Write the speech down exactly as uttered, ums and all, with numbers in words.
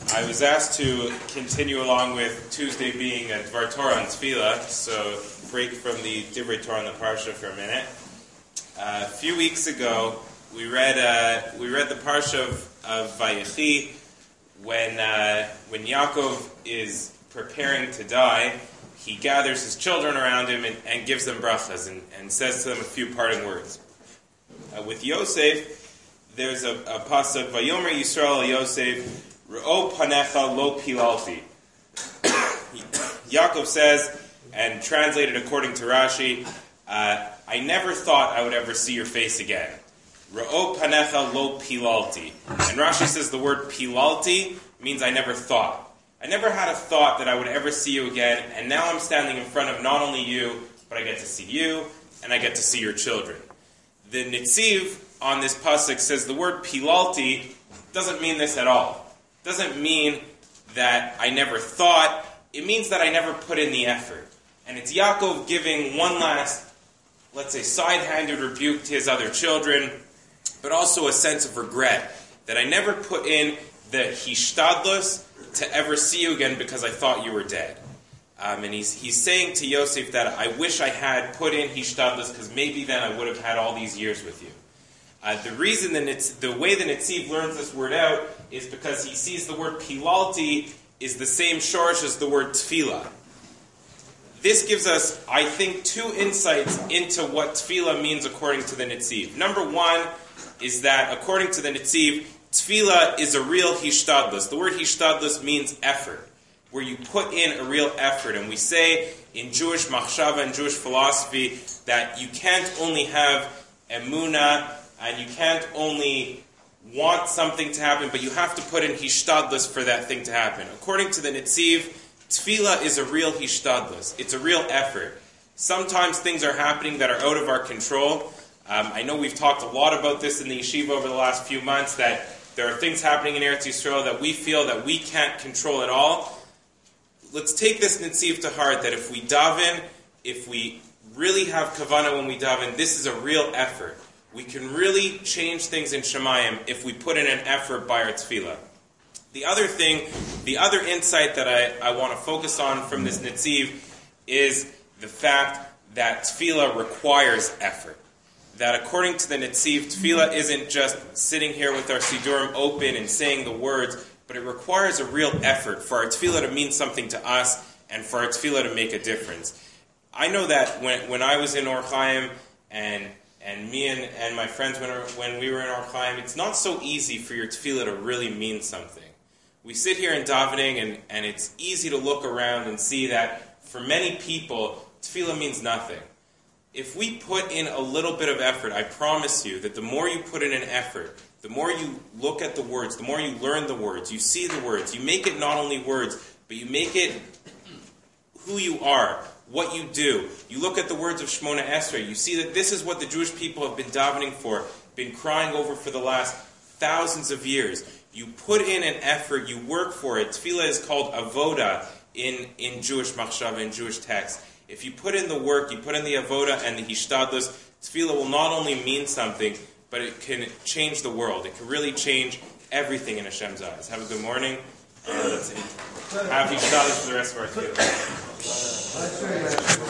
I was asked to continue along with Tuesday being a Dvar Torah on Tefillah, so break from the Divrei Torah on the Parsha for a minute. Uh, a few weeks ago, we read uh, we read the Parsha of, of Vayechi when uh, when Yaakov is preparing to die. He gathers his children around him and, and gives them brachas and, and says to them a few parting words. Uh, with Yosef, there's a, a pasuk, Vayomer Yisrael el Yosef, Re'o panecha lo pilalti. Yaakov says, and translated according to Rashi, uh, I never thought I would ever see your face again. Re'o panecha lo pilalti. And Rashi says the word pilalti means I never thought. I never had a thought that I would ever see you again, and now I'm standing in front of not only you, but I get to see you, and I get to see your children. The Nitziv on this pasuk says the word pilalti doesn't mean this at all. Doesn't mean that I never thought. It means that I never put in the effort. And it's Yaakov giving one last, let's say, side-handed rebuke to his other children, but also a sense of regret that I never put in the hishtadlus to ever see you again because I thought you were dead. Um, and he's he's saying to Yosef that I wish I had put in hishtadlus because maybe then I would have had all these years with you. Uh, the reason that it's, the way the Nitziv learns this word out is because he sees the word pilalti is the same shorish as the word tefillah. This gives us, I think, two insights into what tefillah means according to the Nitziv. Number one is that, according to the Nitziv, tefillah is a real hishtadlus. The word hishtadlus means effort, where you put in a real effort. And we say in Jewish machshava and Jewish philosophy that you can't only have emunah and you can't only want something to happen, but you have to put in hishtadlus for that thing to happen. According to the Nitziv, tefillah is a real hishtadlus. It's a real effort. Sometimes things are happening that are out of our control. Um, I know we've talked a lot about this in the yeshiva over the last few months, that there are things happening in Eretz Yisrael that we feel that we can't control at all. Let's take this Nitziv to heart, that if we daven, if we really have kavanah when we daven, this is a real effort. We can really change things in Shemayim if we put in an effort by our tefillah. The other thing, the other insight that I, I want to focus on from this Nitziv is the fact that tefillah requires effort. That according to the Nitziv, tefillah isn't just sitting here with our Sidurim open and saying the words, but it requires a real effort for our tefillah to mean something to us and for our tefillah to make a difference. I know that when, when I was in Or Chaim and And me and, and my friends, when, when we were in Or Chaim, it's not so easy for your tefillah to really mean something. We sit here in davening, and, and it's easy to look around and see that for many people, tefillah means nothing. If we put in a little bit of effort, I promise you that the more you put in an effort, the more you look at the words, the more you learn the words, you see the words, you make it not only words, but you make it who you are, what you do. You look at the words of Shemona Esrei, you see that this is what the Jewish people have been davening for, been crying over for the last thousands of years. You put in an effort, you work for it. Tefillah is called avoda in, in Jewish machshava, in Jewish text. If you put in the work, you put in the avoda and the hishtadlus, tefillah will not only mean something, but it can change the world. It can really change everything in Hashem's eyes. Have a good morning, and let's have hishtadlus for the rest of our tefillah.